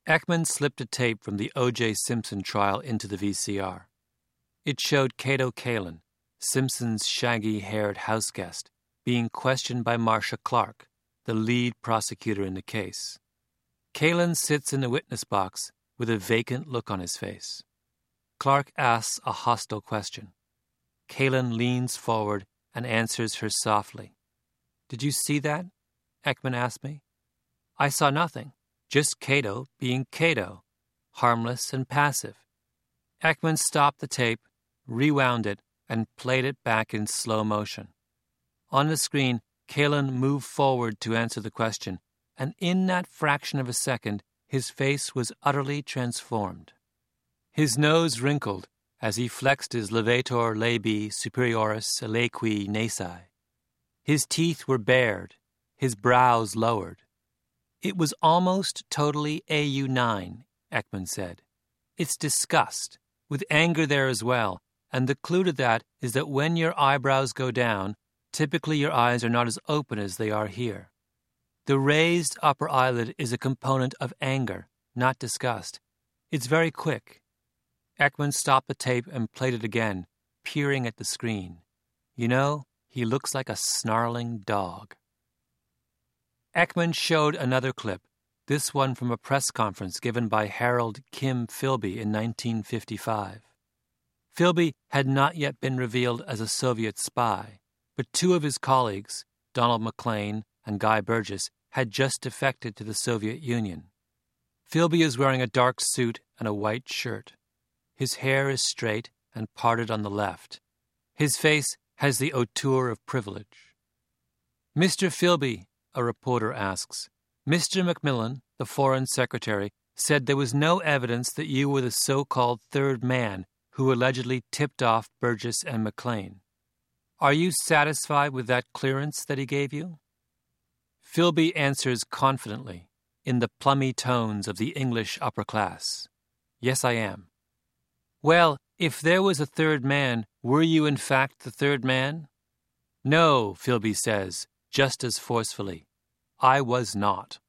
Ekman slipped a tape from the O.J. Simpson trial into the VCR. It showed Cato Kalin, Simpson's shaggy-haired houseguest, being questioned by Marcia Clark, the lead prosecutor in the case. Kalin sits in the witness box with a vacant look on his face. Clark asks a hostile question. Kalin leans forward and answers her softly. "Did you see that?" Ekman asked me. "I saw nothing, just Cato being Cato, harmless and passive." Ekman stopped the tape, rewound it, and played it back in slow motion. On the screen, Kalin moved forward to answer the question, and in that fraction of a second, his face was utterly transformed. His nose wrinkled as he flexed his levator labii superioris aliqui nasi. His teeth were bared, his brows lowered. "It was almost totally AU9, Ekman said. "It's disgust, with anger there as well, and the clue to that is that when your eyebrows go down, typically your eyes are not as open as they are here. The raised upper eyelid is a component of anger, not disgust. It's very quick." Ekman stopped the tape and played it again, peering at the screen. "You know, he looks like a snarling dog." Ekman showed another clip, this one from a press conference given by Harold Kim Philby in 1955. Philby had not yet been revealed as a Soviet spy, but two of his colleagues, Donald McLean and Guy Burgess, had just defected to the Soviet Union. Philby is wearing a dark suit and a white shirt. His hair is straight and parted on the left. His face has the hauteur of privilege. "Mr. Philby," a reporter asks, "Mr. Macmillan, the Foreign Secretary, said there was no evidence that you were the so-called third man who allegedly tipped off Burgess and McLean. Are you satisfied with that clearance that he gave you?" Philby answers confidently, in the plummy tones of the English upper class. "Yes, I am." "Well, if there was a third man, were you in fact the third man?" "No," Philby says, just as forcefully. "I was not."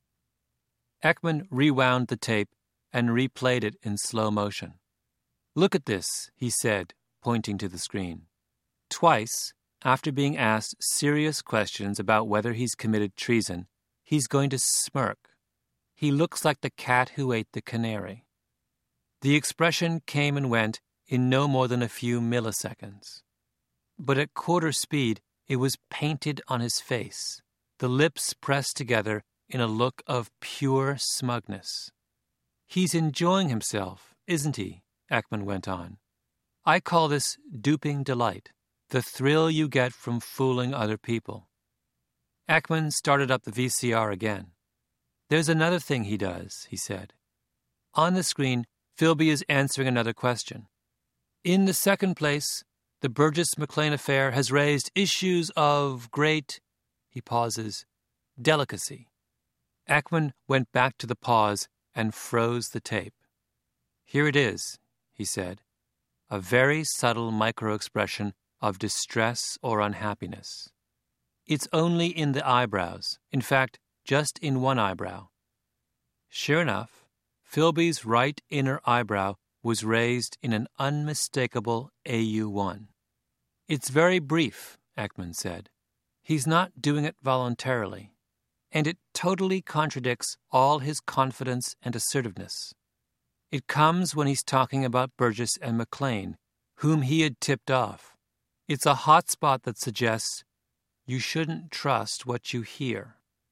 Ekman rewound the tape and replayed it in slow motion. "Look at this," he said, pointing to the screen. Twice, after being asked serious questions about whether he's committed treason, he's going to smirk. He looks like the cat who ate the canary. The expression came and went in no more than a few milliseconds. But at quarter speed, it was painted on his face, the lips pressed together in a look of pure smugness. "He's enjoying himself, isn't he?" Ekman went on. "I call this duping delight, the thrill you get from fooling other people." Ekman started up the VCR again. "There's another thing he does," he said. On the screen, Philby is answering another question. "In the second place, the Burgess-McLean affair has raised issues of great," he pauses, "delicacy." Ekman went back to the pause and froze the tape. "Here it is," he said, a very subtle micro-expression of distress or unhappiness. "It's only in the eyebrows, in fact, just in one eyebrow." Sure enough, Philby's right inner eyebrow was raised in an unmistakable AU1. "It's very brief," Ekman said. "He's not doing it voluntarily. And it totally contradicts all his confidence and assertiveness. It comes when he's talking about Burgess and McLean, whom he had tipped off. It's a hot spot that suggests you shouldn't trust what you hear."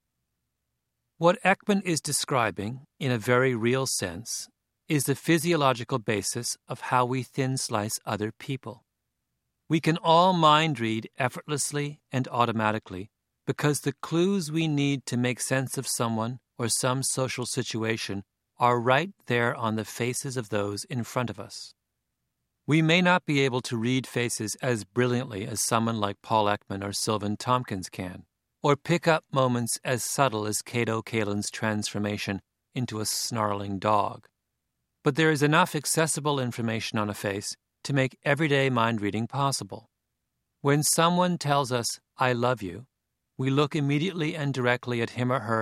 What Ekman is describing, in a very real sense, is the physiological basis of how we thin-slice other people. We can all mind-read effortlessly and automatically because the clues we need to make sense of someone or some social situation are right there on the faces of those in front of us. We may not be able to read faces as brilliantly as someone like Paul Ekman or Sylvan Tompkins can, or pick up moments as subtle as Cato Kalin's transformation into a snarling dog. But there is enough accessible information on a face to make everyday mind-reading possible. When someone tells us, "I love you," we look immediately and directly at him or her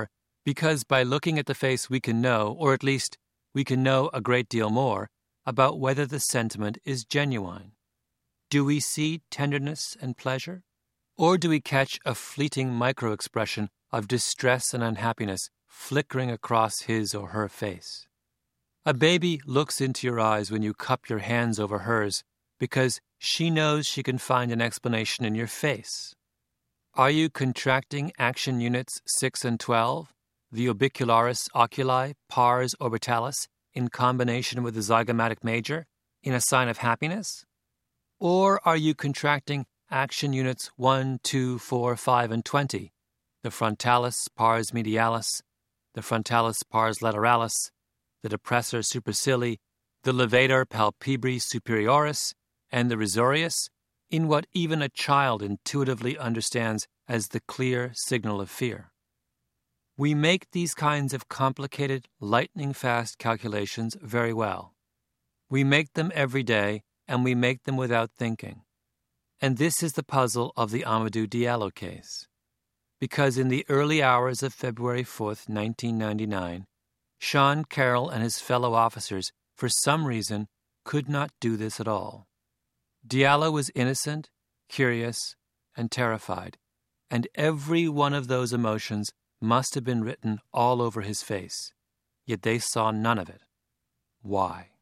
Because by looking at the face we can know, or at least we can know a great deal more, about whether the sentiment is genuine. Do we see tenderness and pleasure? Or do we catch a fleeting micro-expression of distress and unhappiness flickering across his or her face? A baby looks into your eyes when you cup your hands over hers because she knows she can find an explanation in your face. Are you contracting action units 6 and 12, the orbicularis oculi, pars orbitalis, in combination with the zygomatic major, in a sign of happiness? Or are you contracting action units 1, 2, 4, 5, and 20, the frontalis pars medialis, the frontalis pars lateralis, the depressor supercilii, the levator palpebri superioris, and the risorius, in what even a child intuitively understands as the clear signal of fear? We make these kinds of complicated, lightning-fast calculations very well. We make them every day, and we make them without thinking. And this is the puzzle of the Amadou Diallo case. Because in the early hours of February 4th, 1999, Sean Carroll and his fellow officers, for some reason, could not do this at all. Diallo was innocent, curious, and terrified, and every one of those emotions must have been written all over his face, yet they saw none of it. Why?